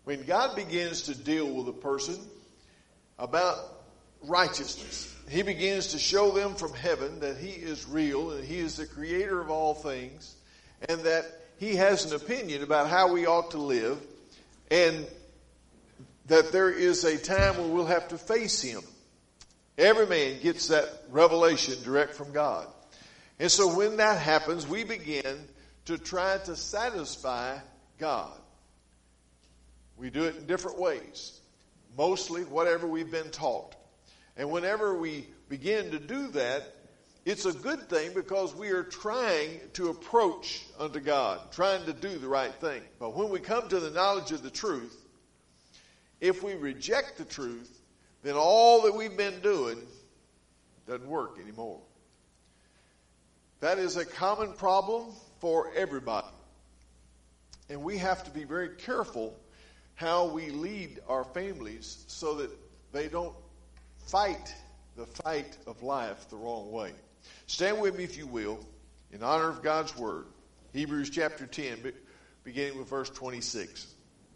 When God begins to deal with a person about righteousness, He begins to show them from heaven that He is real and He is the creator of all things, and that He has an opinion about how we ought to live, and that there is a time when we'll have to face Him. Every man gets that revelation direct from God. And so when that happens, we begin to try to satisfy God. We do it in different ways. Mostly whatever we've been taught. And whenever we begin to do that, it's a good thing because we are trying to approach unto God, trying to do the right thing. But when we come to the knowledge of the truth, if we reject the truth, then all that we've been doing doesn't work anymore. That is a common problem for everybody. And we have to be very careful how we lead our families so that they don't fight the fight of life the wrong way. Stand with me, if you will, in honor of God's Word. Hebrews chapter 10, beginning with verse 26.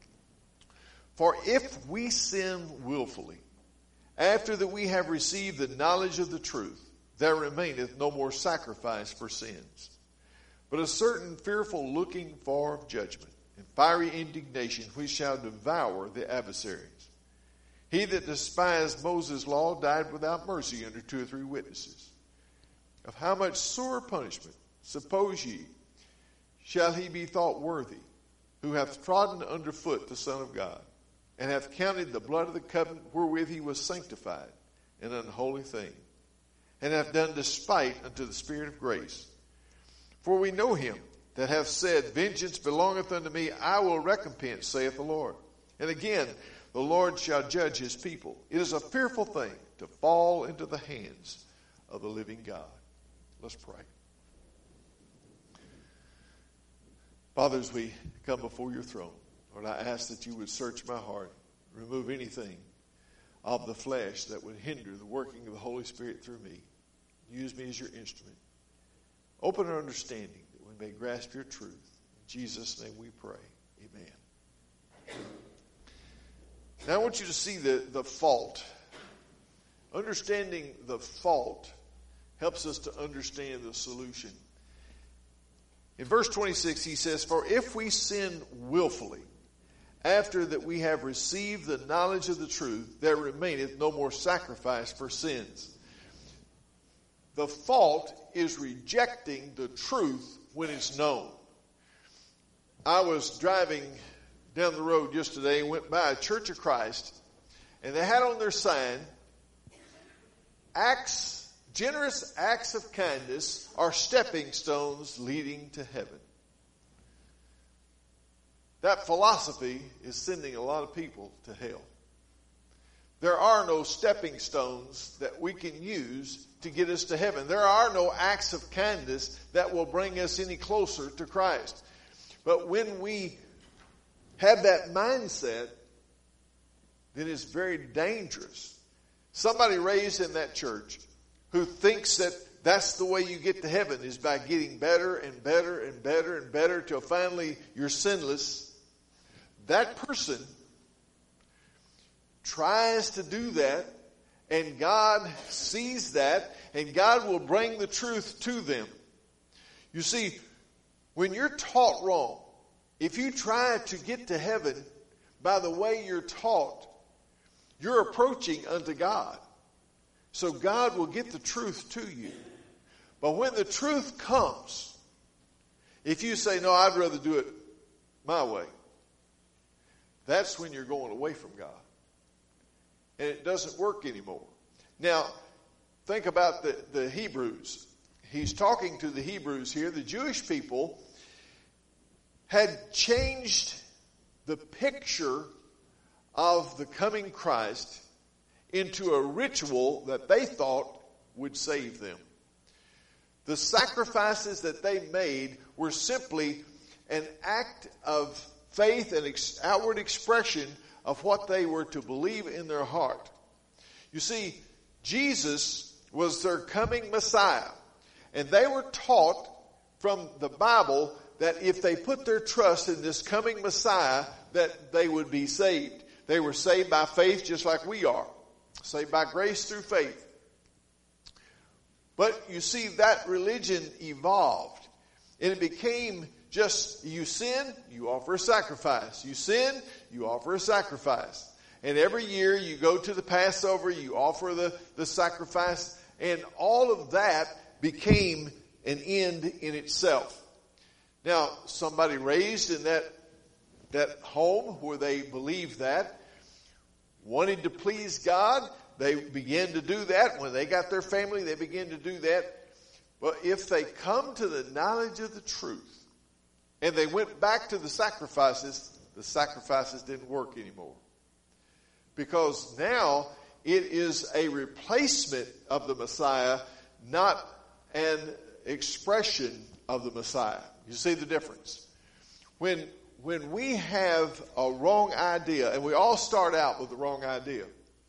For if we sin willfully, after that we have received the knowledge of the truth, there remaineth no more sacrifice for sins, but a certain fearful looking for of judgment, and fiery indignation which shall devour the adversaries. He that despised Moses' law died without mercy under 2 or 3 witnesses. Of how much sore punishment, suppose ye, shall he be thought worthy, who hath trodden under foot the Son of God, and hath counted the blood of the covenant wherewith he was sanctified an unholy thing, and hath done despite unto the Spirit of grace? For we know him that hath said, Vengeance belongeth unto me, I will recompense, saith the Lord. And again, the Lord shall judge his people. It is a fearful thing to fall into the hands of the living God. Let's pray. Father, as we come before your throne, Lord, I ask that you would search my heart, remove anything of the flesh that would hinder the working of the Holy Spirit through me. Use me as your instrument. Open our understanding that we may grasp your truth. In Jesus' name we pray. Amen. Now I want you to see the fault. Understanding the fault helps us to understand the solution. In verse 26 he says, For if we sin willfully, after that we have received the knowledge of the truth, there remaineth no more sacrifice for sins. The fault is rejecting the truth when it's known. I was driving down the road yesterday and went by a Church of Christ, and they had on their sign, generous acts of kindness are stepping stones leading to heaven. That philosophy is sending a lot of people to hell. There are no stepping stones that we can use to get us to heaven. There are no acts of kindness that will bring us any closer to Christ. But when we have that mindset, then it's very dangerous. Somebody raised in that church who thinks that that's the way you get to heaven, is by getting better and better and better and better till finally you're sinless. That person tries to do that, and God sees that, and God will bring the truth to them. You see, when you're taught wrong, if you try to get to heaven by the way you're taught, you're approaching unto God. So God will get the truth to you. But when the truth comes, if you say, no, I'd rather do it my way, that's when you're going away from God. And it doesn't work anymore. Now, think about the Hebrews. He's talking to the Hebrews here. The Jewish people had changed the picture of the coming Christ into a ritual that they thought would save them. The sacrifices that they made were simply an act of faith and outward expression of what they were to believe in their heart. You see, Jesus was their coming Messiah. And they were taught from the Bible that if they put their trust in this coming Messiah, that they would be saved. They were saved by faith just like we are. Saved by grace through faith. But you see, that religion evolved. And it became just, you sin, you offer a sacrifice. You sin, you offer a sacrifice. And every year you go to the Passover, you offer the sacrifice. And all of that became an end in itself. Now, somebody raised in that home where they believed that, wanted to please God, they began to do that. When they got their family, they began to do that. But if they come to the knowledge of the truth, and they went back to the sacrifices didn't work anymore. Because now it is a replacement of the Messiah, not an expression of the Messiah. You see the difference? When we have a wrong idea, and we all start out with the wrong idea.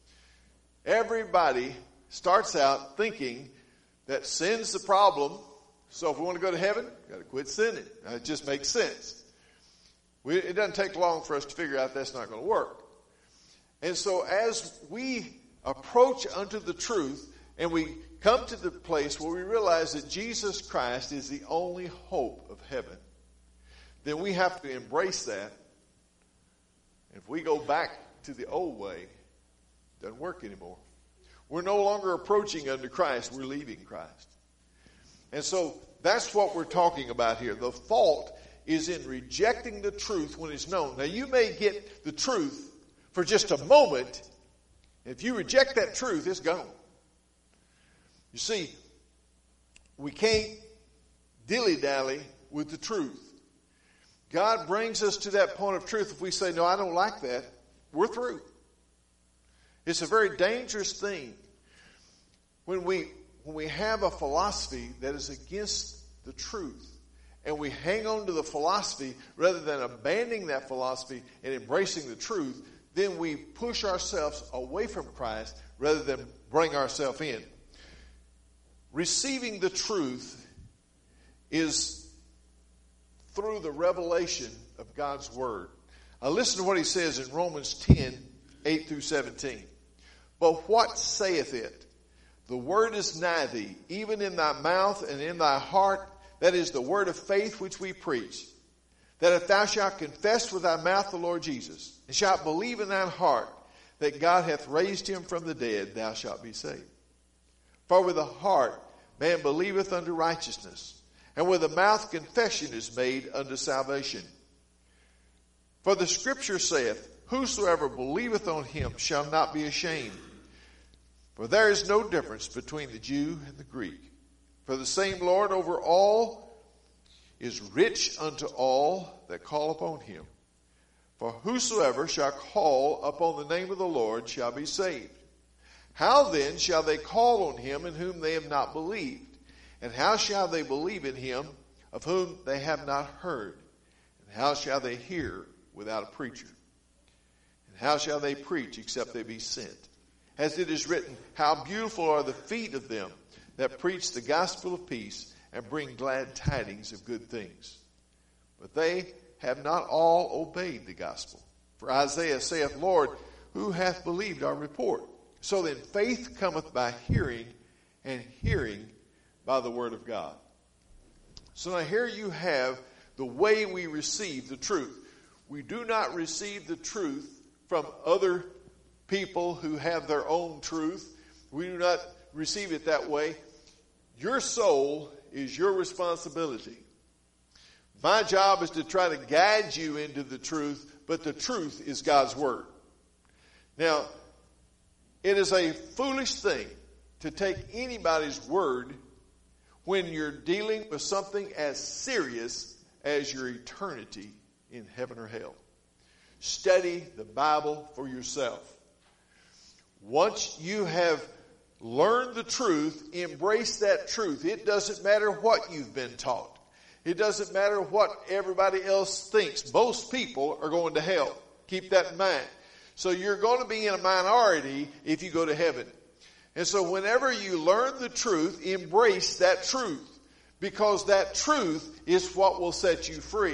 Everybody starts out thinking that sin's the problem, so if we want to go to heaven, we've got to quit sinning. Now, it just makes sense. It doesn't take long for us to figure out that's not going to work. And so as we approach unto the truth, and we come to the place where we realize that Jesus Christ is the only hope of heaven, then we have to embrace that. If we go back to the old way, it doesn't work anymore. We're no longer approaching unto Christ, we're leaving Christ. And so that's what we're talking about here. The fault is in rejecting the truth when it's known. Now you may get the truth for just a moment. If you reject that truth, it's gone. You see, we can't dilly-dally with the truth. God brings us to that point of truth. If we say, no, I don't like that, we're through. It's a very dangerous thing when we have a philosophy that is against the truth, and we hang on to the philosophy rather than abandoning that philosophy and embracing the truth. Then we push ourselves away from Christ rather than bring ourselves in. Receiving the truth is through the revelation of God's Word. Now listen to what he says in Romans 10, 8 through 17. But what saith it? The word is nigh thee, even in thy mouth and in thy heart. That is the word of faith which we preach. That if thou shalt confess with thy mouth the Lord Jesus, and shalt believe in thine heart that God hath raised him from the dead, thou shalt be saved. For with the heart man believeth unto righteousness, and with the mouth confession is made unto salvation. For the scripture saith, whosoever believeth on him shall not be ashamed. For there is no difference between the Jew and the Greek. For the same Lord over all is rich unto all that call upon him. For whosoever shall call upon the name of the Lord shall be saved. How then shall they call on him in whom they have not believed? And how shall they believe in him of whom they have not heard? And how shall they hear without a preacher? And how shall they preach except they be sent? As it is written, how beautiful are the feet of them that preach the gospel of peace and bring glad tidings of good things. But they have not all obeyed the gospel. For Isaiah saith, Lord, who hath believed our report? So then faith cometh by hearing, and hearing by the word of God. So now here you have the way we receive the truth. We do not receive the truth from other people who have their own truth. We do not receive it that way. Your soul is your responsibility. My job is to try to guide you into the truth, but the truth is God's word. Now, it is a foolish thing to take anybody's word when you're dealing with something as serious as your eternity in heaven or hell. Study the Bible for yourself. Once you have learned the truth, embrace that truth. It doesn't matter what you've been taught. It doesn't matter what everybody else thinks. Most people are going to hell. Keep that in mind. So you're going to be in a minority if you go to heaven. And so whenever you learn the truth, embrace that truth. Because that truth is what will set you free.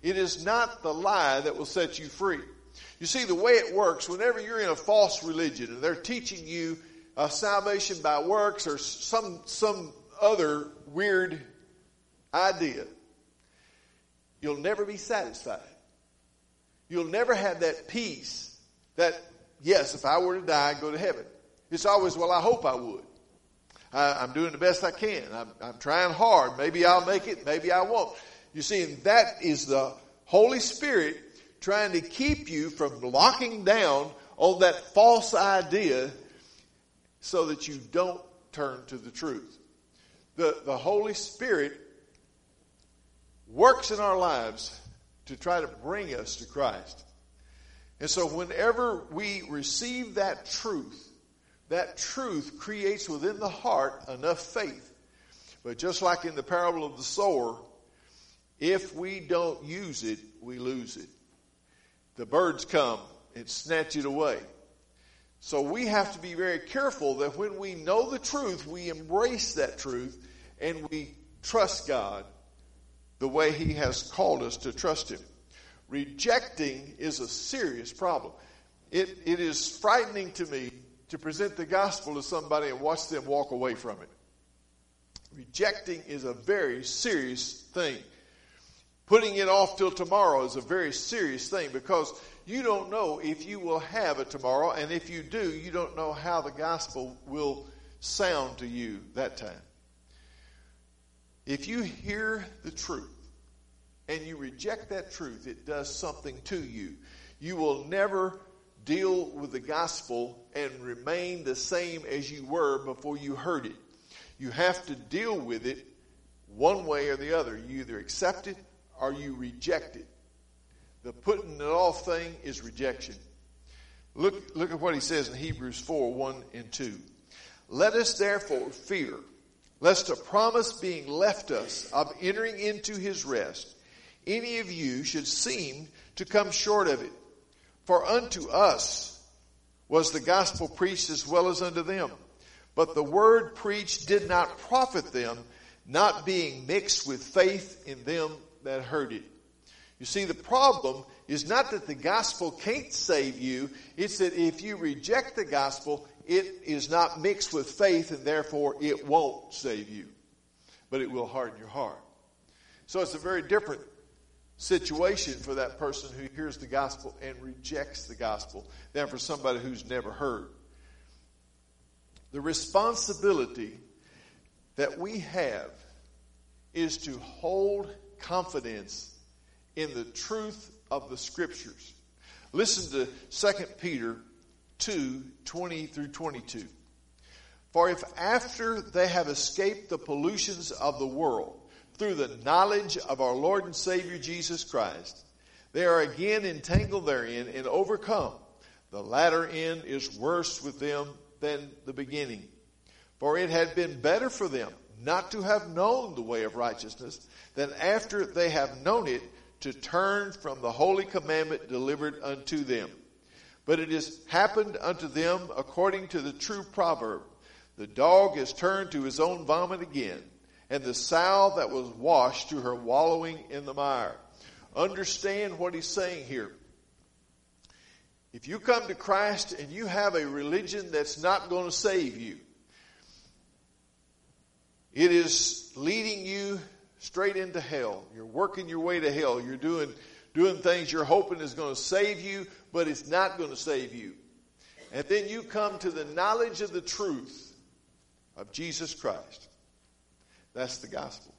It is not the lie that will set you free. You see, the way it works, whenever you're in a false religion and they're teaching you salvation by works or some other weird idea, you'll never be satisfied. You'll never have that peace that, yes, if I were to die, I'd go to heaven. It's always, well, I hope I would. I'm doing the best I can. I'm trying hard. Maybe I'll make it. Maybe I won't. You see, and that is the Holy Spirit trying to keep you from locking down on that false idea so that you don't turn to the truth. The Holy Spirit works in our lives to try to bring us to Christ. And so whenever we receive that truth creates within the heart enough faith. But just like in the parable of the sower, if we don't use it, we lose it. The birds come and snatch it away. So we have to be very careful that when we know the truth, we embrace that truth and we trust God the way He has called us to trust Him. Rejecting is a serious problem. It is frightening to me to present the gospel to somebody and watch them walk away from it. Rejecting is a very serious thing. Putting it off till tomorrow is a very serious thing because you don't know if you will have a tomorrow, and if you do, you don't know how the gospel will sound to you that time. If you hear the truth and you reject that truth, it does something to you. You will never deal with the gospel and remain the same as you were before you heard it. You have to deal with it one way or the other. You either accept it or you reject it. The putting it off thing is rejection. Look at what he says in Hebrews 4, 1 and 2. Let us therefore fear, lest a promise being left us of entering into his rest, any of you should seem to come short of it. For unto us was the gospel preached as well as unto them. But the word preached did not profit them, not being mixed with faith in them that heard it. You see, the problem is not that the gospel can't save you. It's that if you reject the gospel, it is not mixed with faith, and therefore it won't save you. But it will harden your heart. So it's a very different situation for that person who hears the gospel and rejects the gospel than for somebody who's never heard. The responsibility that we have is to hold confidence in the truth of the Scriptures. Listen to 2 Peter 2, 20 through 22. For if after they have escaped the pollutions of the world, through the knowledge of our Lord and Savior Jesus Christ, they are again entangled therein and overcome, the latter end is worse with them than the beginning. For it had been better for them not to have known the way of righteousness than after they have known it to turn from the holy commandment delivered unto them. But it has happened unto them according to the true proverb, the dog is turned to his own vomit again, and the sow that was washed to her wallowing in the mire. Understand what he's saying here. If you come to Christ and you have a religion that's not going to save you, it is leading you straight into hell. You're working your way to hell. You're doing things you're hoping is going to save you, but it's not going to save you. And then you come to the knowledge of the truth of Jesus Christ. That's the gospel.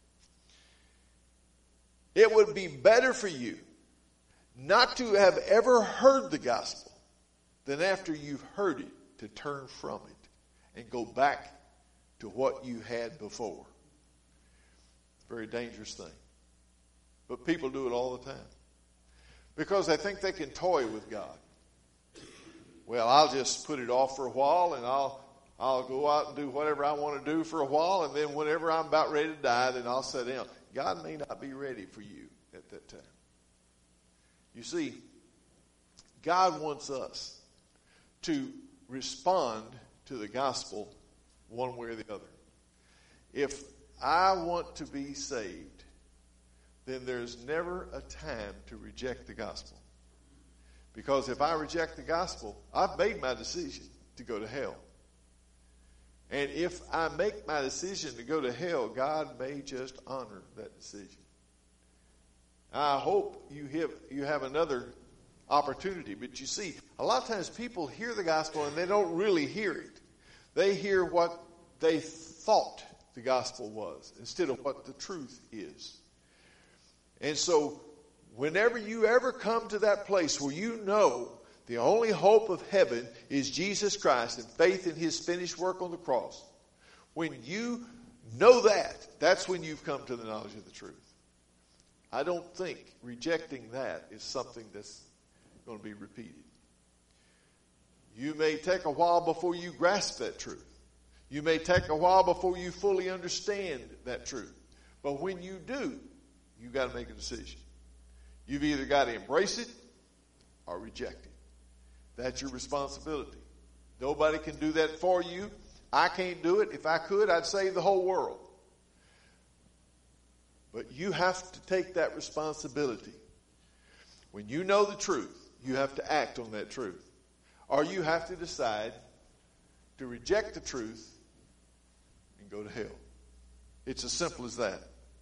It would be better for you not to have ever heard the gospel than after you've heard it to turn from it and go back to what you had before. It's a very dangerous thing. But people do it all the time because they think they can toy with God. Well, I'll just put it off for a while and I'll go out and do whatever I want to do for a while, and then whenever I'm about ready to die, then I'll sit down. God may not be ready for you at that time. You see, God wants us to respond to the gospel one way or the other. If I want to be saved then there's never a time to reject the gospel. Because if I reject the gospel, I've made my decision to go to hell. And if I make my decision to go to hell, God may just honor that decision. I hope you have another opportunity. But you see, a lot of times people hear the gospel and they don't really hear it. They hear what they thought the gospel was instead of what the truth is. And so whenever you ever come to that place where you know the only hope of heaven is Jesus Christ and faith in his finished work on the cross, when you know that, that's when you've come to the knowledge of the truth. I don't think rejecting that is something that's going to be repeated. You may take a while before you grasp that truth. You may take a while before you fully understand that truth. But when you do, you've got to make a decision. You've either got to embrace it or reject it. That's your responsibility. Nobody can do that for you. I can't do it. If I could, I'd save the whole world. But you have to take that responsibility. When you know the truth, you have to act on that truth. Or you have to decide to reject the truth and go to hell. It's as simple as that.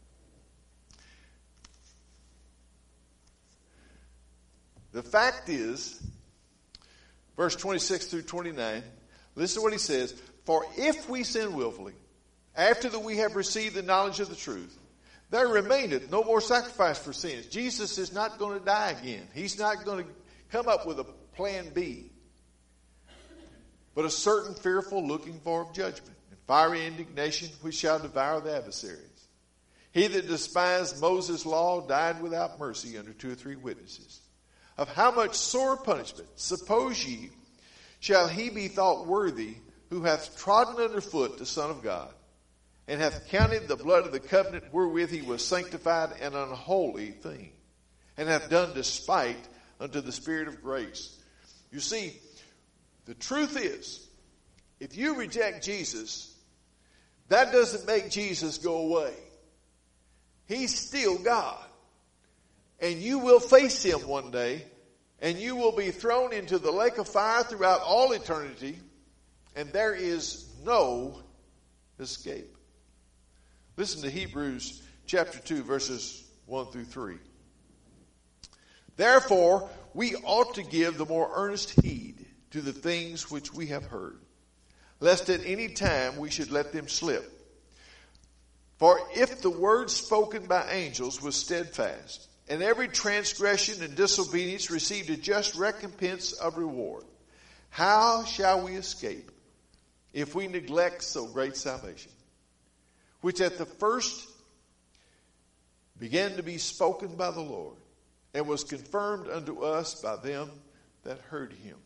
The fact is, verse 26 through 29, listen to what he says. For if we sin willfully, after that we have received the knowledge of the truth, there remaineth no more sacrifice for sins. Jesus is not going to die again. He's not going to come up with a plan B. But a certain fearful looking for of judgment and fiery indignation which shall devour the adversaries. He that despised Moses' law died without mercy under 2 or 3 witnesses. Of how much sore punishment, suppose ye, shall he be thought worthy who hath trodden under foot the Son of God, and hath counted the blood of the covenant wherewith he was sanctified an unholy thing, and hath done despite unto the Spirit of grace. You see, the truth is, if you reject Jesus, that doesn't make Jesus go away. He's still God. And you will face him one day, and you will be thrown into the lake of fire throughout all eternity, and there is no escape. Listen to Hebrews chapter 2, verses 1 through 3. Therefore, we ought to give the more earnest heed to the things which we have heard, lest at any time we should let them slip. For if the word spoken by angels was steadfast, and every transgression and disobedience received a just recompense of reward, how shall we escape if we neglect so great salvation, which at the first began to be spoken by the Lord, and was confirmed unto us by them that heard him?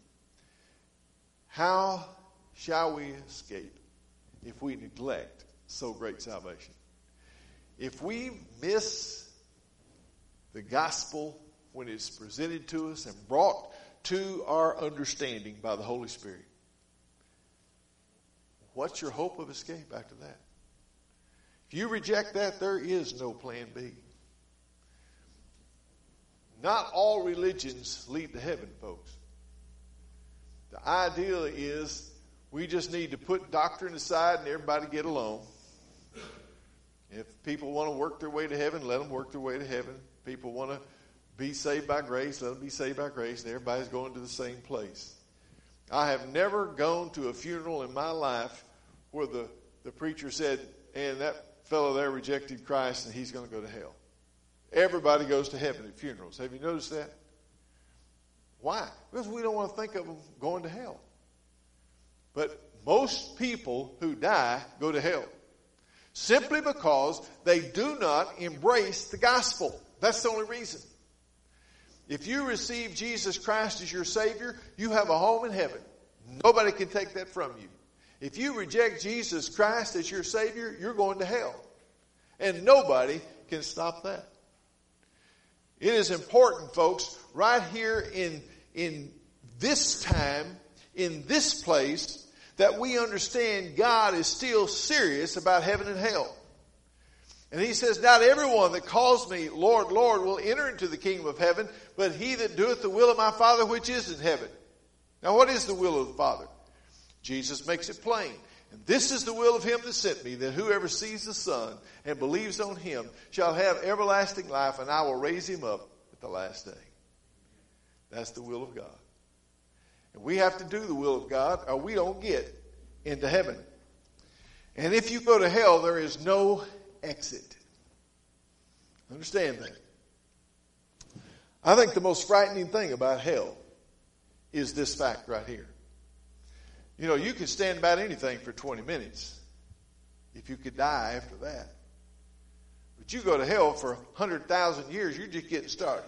How shall we escape if we neglect so great salvation? If we miss the gospel when it's presented to us and brought to our understanding by the Holy Spirit, what's your hope of escape after that? If you reject that, there is no plan B. Not all religions lead to heaven, folks. The idea is we just need to put doctrine aside and everybody get along. If people want to work their way to heaven, let them work their way to heaven. People want to be saved by grace, let them be saved by grace, and everybody's going to the same place. I have never gone to a funeral in my life where the preacher said, and that fellow there rejected Christ and he's going to go to hell. Everybody goes to heaven at funerals. Have you noticed that? Why? Because we don't want to think of them going to hell. But most people who die go to hell simply because they do not embrace the gospel. That's the only reason. If you receive Jesus Christ as your Savior, you have a home in heaven. Nobody can take that from you. If you reject Jesus Christ as your Savior, you're going to hell. And nobody can stop that. It is important, folks, right here in this time, in this place, that we understand God is still serious about heaven and hell. And he says, not everyone that calls me Lord, Lord will enter into the kingdom of heaven, but he that doeth the will of my Father which is in heaven. Now what is the will of the Father? Jesus makes it plain. And this is the will of him that sent me, that whoever sees the Son and believes on him shall have everlasting life, and I will raise him up at the last day. That's the will of God. And we have to do the will of God, or we don't get into heaven. And if you go to hell, there is no exit. Understand that. I think the most frightening thing about hell is this fact right here. You know, you can stand about anything for 20 minutes if you could die after that. But you go to hell for 100,000 years, you're just getting started.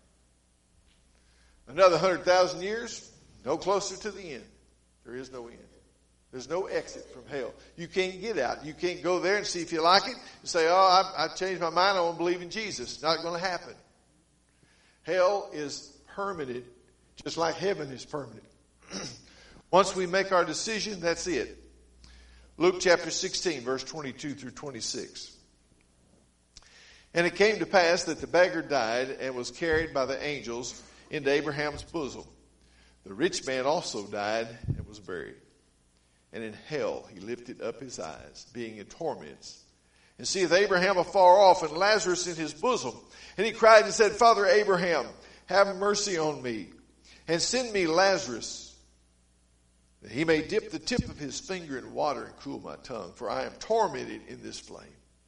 Another 100,000 years, no closer to the end. There is no end. There's no exit from hell. You can't get out. You can't go there and see if you like it and say, oh, I changed my mind. I want to believe in Jesus. It's not going to happen. Hell is permanent, just like heaven is permanent. Once we make our decision, that's it. Luke chapter 16, verse 22 through 26. And it came to pass that the beggar died and was carried by the angels into Abraham's bosom. The rich man also died and was buried. And in hell he lifted up his eyes, being in torments, and seeth Abraham afar off, and Lazarus in his bosom. And he cried and said, Father Abraham, have mercy on me, and send me Lazarus, that he may dip the tip of his finger in water and cool my tongue, for I am tormented in this flame.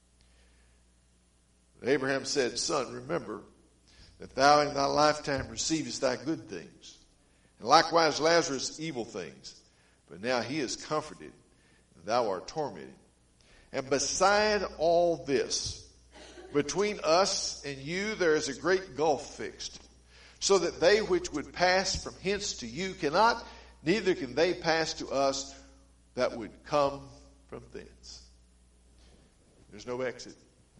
But Abraham said, Son, remember that thou in thy lifetime receivest thy good things, and likewise Lazarus evil things. But now he is comforted, and thou art tormented. And beside all this, between us and you there is a great gulf fixed, so that they which would pass from hence to you cannot, neither can they pass to us that would come from thence. There's no exit.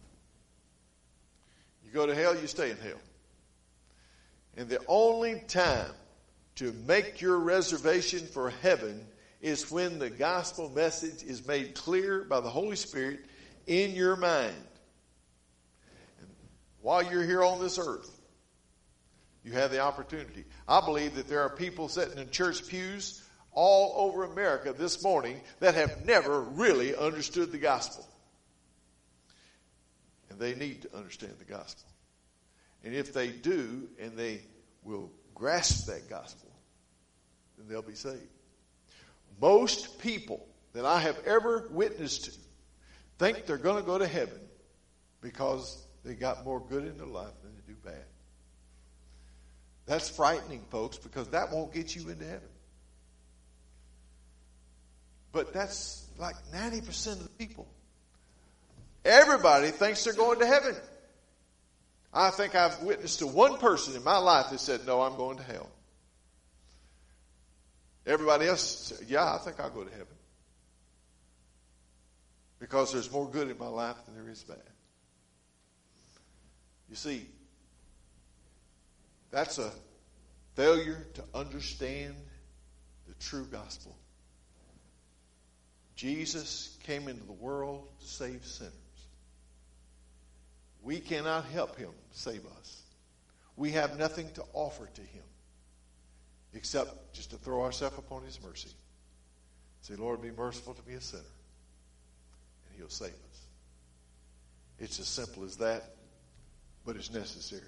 You go to hell, you stay in hell. And the only time to make your reservation for heaven is when the gospel message is made clear by the Holy Spirit in your mind. And while you're here on this earth, you have the opportunity. I believe that there are people sitting in church pews all over America this morning that have never really understood the gospel. And they need to understand the gospel. And if they do, and they will grasp that gospel, then they'll be saved. Most people that I have ever witnessed to think they're going to go to heaven because they got more good in their life than they do bad. That's frightening, folks, because that won't get you into heaven. But that's like 90% of the people. Everybody thinks they're going to heaven. I think I've witnessed to one person in my life that said, no, I'm going to hell. Everybody else said, yeah, I think I'll go to heaven. Because there's more good in my life than there is bad. You see, that's a failure to understand the true gospel. Jesus came into the world to save sinners. We cannot help him save us. We have nothing to offer to him except just to throw ourselves upon his mercy. Say, Lord, be merciful to me, a sinner. And he'll save us. It's as simple as that, but it's necessary.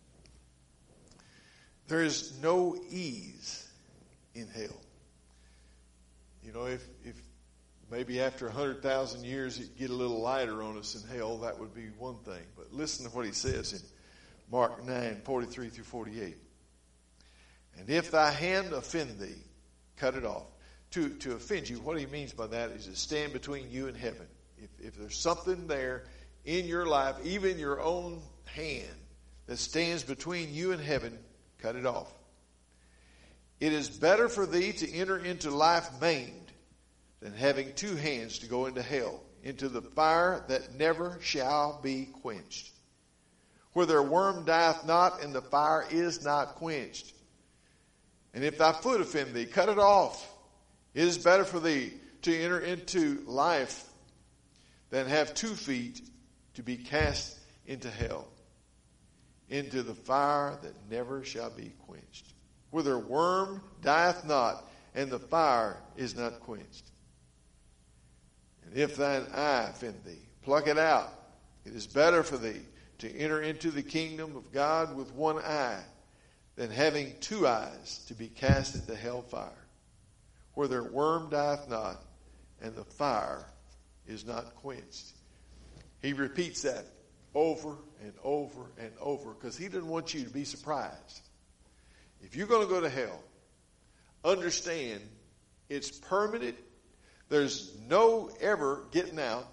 There is no ease in hell. You know, if maybe after 100,000 years it get a little lighter on us in hell, that would be one thing. But listen to what he says in Mark 9, 43 through 48. And if thy hand offend thee, cut it off. To offend you, what he means by that is to stand between you and heaven. If there's something there in your life, even your own hand, that stands between you and heaven, cut it off. It is better for thee to enter into life maimed than having two hands to go into hell, into the fire that never shall be quenched, where their worm dieth not, and the fire is not quenched. And if thy foot offend thee, cut it off. It is better for thee to enter into life than have 2 feet to be cast into hell, into the fire that never shall be quenched, where their worm dieth not, and the fire is not quenched. And if thine eye offend thee, pluck it out. It is better for thee to enter into the kingdom of God with one eye than having two eyes to be cast into hell fire, where their worm dieth not, and the fire is not quenched. He repeats that over and over and over because he doesn't want you to be surprised. If you're going to go to hell, understand it's permanent. There's no ever getting out.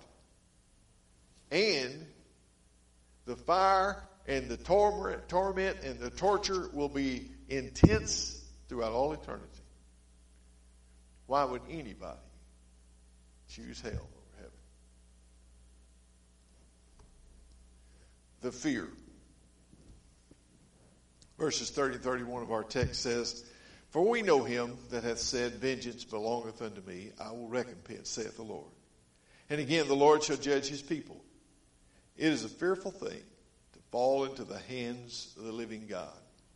And the fire and the torment and the torture will be intense throughout all eternity. Why would anybody choose hell over heaven? The fear. Verses 30 and 31 of our text says, For we know him that hath said, Vengeance belongeth unto me, I will recompense, saith the Lord. And again, the Lord shall judge his people. It is a fearful thing to fall into the hands of the living God.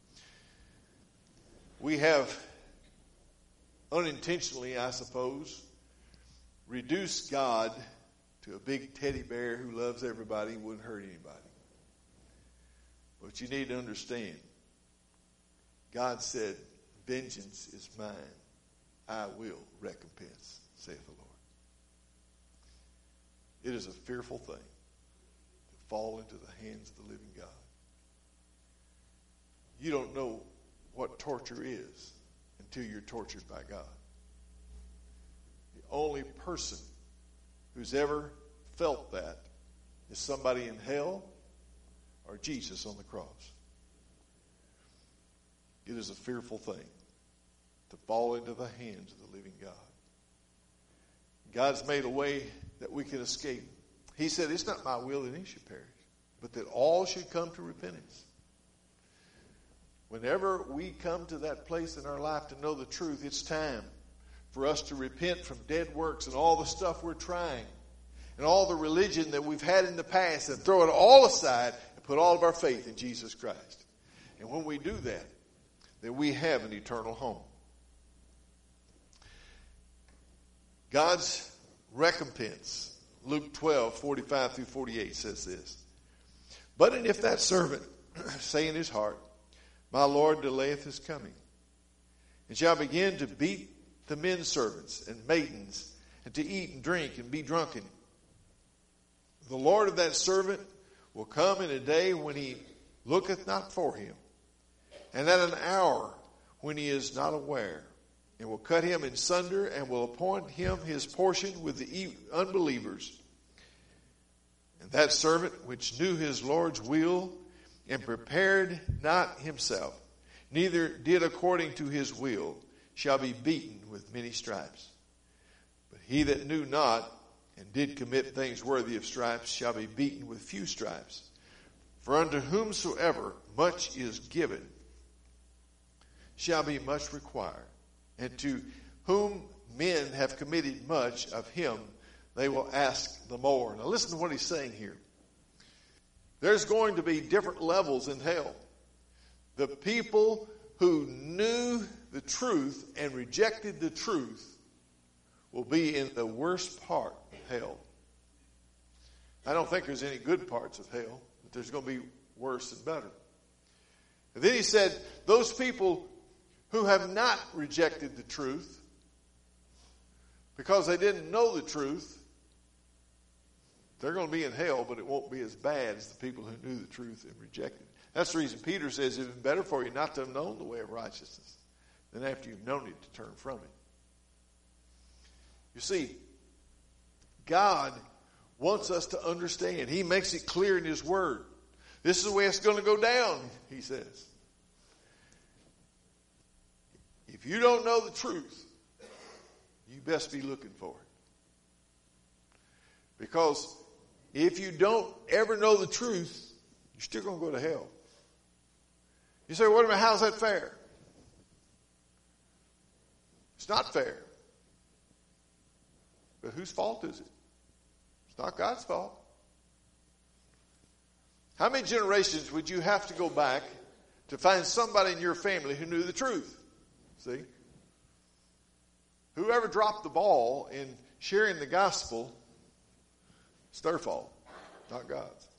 We have unintentionally, I suppose, reduced God to a big teddy bear who loves everybody and wouldn't hurt anybody. But you need to understand, God said, Vengeance is mine. I will recompense, saith the Lord. It is a fearful thing to fall into the hands of the living God. You don't know what torture is until you're tortured by God. The only person who's ever felt that is somebody in hell or Jesus on the cross. It is a fearful thing to fall into the hands of the living God. God's made a way that we can escape. He said, it's not my will that any should perish, but that all should come to repentance. Whenever we come to that place in our life to know the truth, it's time for us to repent from dead works and all the stuff we're trying and all the religion that we've had in the past, and throw it all aside and put all of our faith in Jesus Christ. And when we do that, then we have an eternal home. God's recompense, Luke 12:45 through 48 says this. But if that servant say in his heart, My Lord delayeth his coming, and shall begin to beat the men servants and maidens, and to eat and drink and be drunken, the Lord of that servant will come in a day when he looketh not for him, and at an hour when he is not aware, and will cut him in sunder, and will appoint him his portion with the unbelievers. And that servant which knew his Lord's will, and prepared not himself, neither did according to his will, shall be beaten with many stripes. But he that knew not, and did commit things worthy of stripes, shall be beaten with few stripes. For unto whomsoever much is given, shall be much required. And to whom men have committed much, of him they will ask the more. Now listen to what he's saying here. There's going to be different levels in hell. The people who knew the truth and rejected the truth will be in the worst part of hell. I don't think there's any good parts of hell, but there's going to be worse and better. And then he said, those people who have not rejected the truth because they didn't know the truth, they're going to be in hell, but it won't be as bad as the people who knew the truth and rejected it. That's the reason Peter says it's better for you not to have known the way of righteousness than after you've known it to turn from it. You see, God wants us to understand. He makes it clear in his word. This is the way it's going to go down, he says. If you don't know the truth, you best be looking for it. Because if you don't ever know the truth, you're still going to go to hell. You say, wait a minute, how's that fair? It's not fair. But whose fault is it? It's not God's fault. How many generations would you have to go back to find somebody in your family who knew the truth? See? Whoever dropped the ball in sharing the gospel, it's their fault, not God's.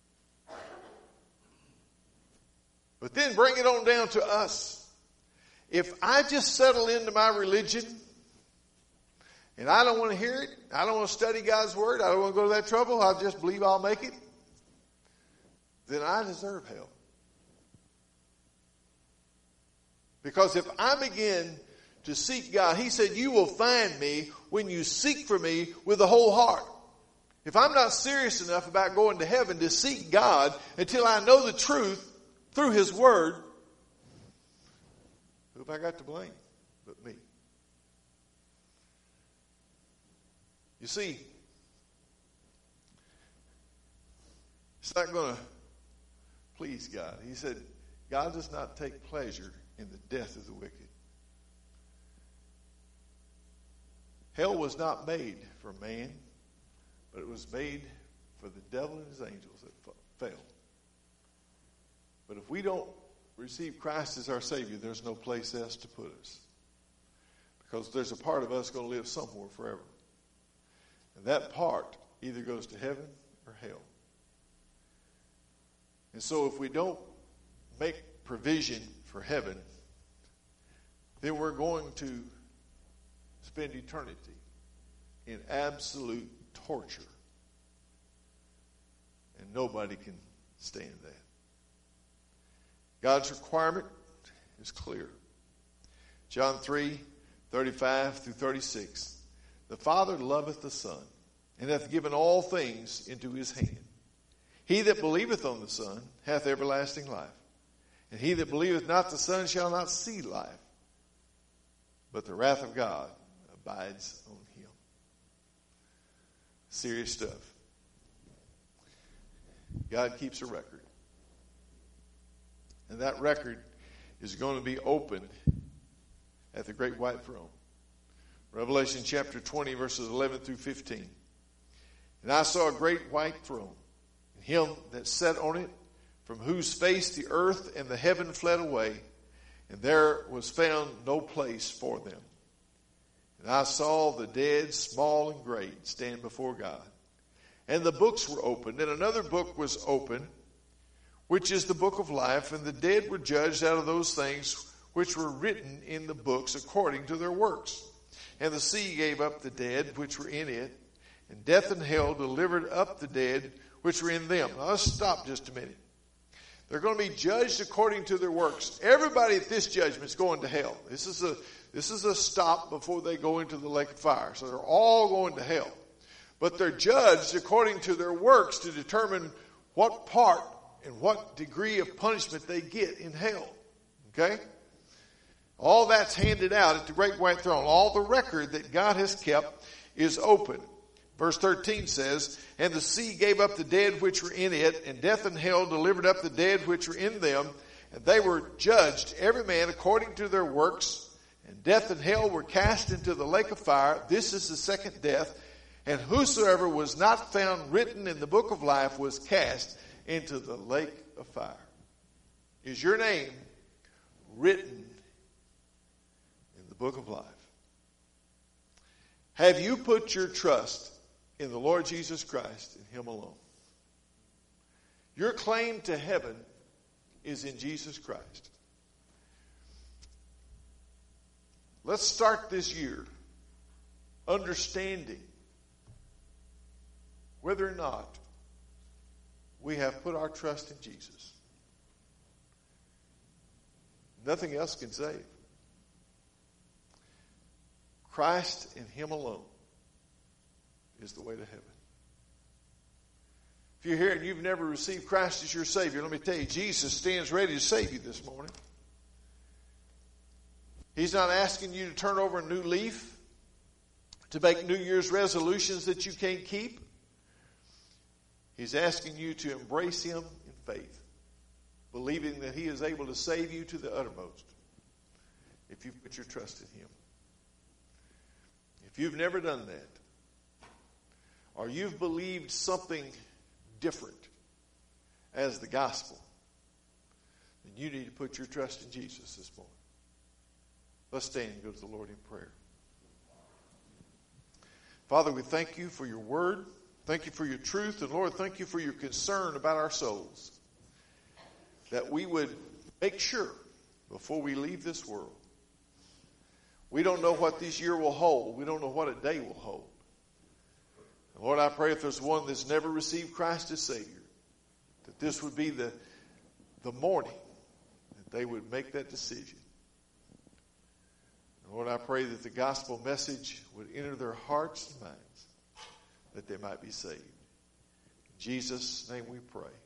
But then bring it on down to us. If I just settle into my religion and I don't want to hear it, I don't want to study God's word, I don't want to go to that trouble, I just believe I'll make it, then I deserve hell. Because if I begin to seek God, he said, you will find me when you seek for me with the whole heart. If I'm not serious enough about going to heaven to seek God until I know the truth through his word, who have I got to blame but me? You see, it's not going to please God. He said, God does not take pleasure in the death of the wicked. Hell was not made for man, but it was made for the devil and his angels that fell. But if we don't receive Christ as our Savior, there's no place else to put us. Because there's a part of us going to live somewhere forever. And that part either goes to heaven or hell. And so if we don't make provision for heaven, then we're going to spend eternity in absolute torture. And nobody can stand that. God's requirement is clear. John 3:35 through 36. The Father loveth the Son, and hath given all things into his hand. He that believeth on the Son hath everlasting life. And he that believeth not the Son shall not see life, but the wrath of God abides on him. Serious stuff. God keeps a record. And that record is going to be opened at the great white throne. Revelation chapter 20, verses 11 through 15. And I saw a great white throne, and him that sat on it, from whose face the earth and the heaven fled away, and there was found no place for them. And I saw the dead, small and great, stand before God. And the books were opened, and another book was opened, which is the book of life, and the dead were judged out of those things which were written in the books according to their works. And the sea gave up the dead which were in it, and death and hell delivered up the dead which were in them. Now let's stop just a minute. They're going to be judged according to their works. Everybody at this judgment is going to hell. This is a stop before they go into the lake of fire. So they're all going to hell. But they're judged according to their works to determine what part and what degree of punishment they get in hell. Okay? All that's handed out at the great white throne. All the record that God has kept is open. Verse 13 says, and the sea gave up the dead which were in it, and death and hell delivered up the dead which were in them, and they were judged, every man according to their works, and death and hell were cast into the lake of fire. This is the second death. And whosoever was not found written in the book of life was cast into the lake of fire. Is your name written in the book of life? Have you put your trust in the Lord Jesus Christ and him alone? Your claim to heaven is in Jesus Christ. Let's start this year understanding whether or not we have put our trust in Jesus. Nothing else can save. Christ and him alone is the way to heaven. If you're here and you've never received Christ as your Savior, let me tell you, Jesus stands ready to save you this morning. He's not asking you to turn over a new leaf, to make New Year's resolutions that you can't keep. He's asking you to embrace him in faith, believing that he is able to save you to the uttermost if you put your trust in him. If you've never done that, or you've believed something different as the gospel, then you need to put your trust in Jesus this morning. Let's stand and go to the Lord in prayer. Father, we thank you for your word. Thank you for your truth. And Lord, thank you for your concern about our souls. That we would make sure before we leave this world. We don't know what this year will hold. We don't know what a day will hold. And Lord, I pray if there's one that's never received Christ as Savior, that this would be the morning that they would make that decision. And Lord, I pray that the gospel message would enter their hearts and minds, that they might be saved. In Jesus' name we pray.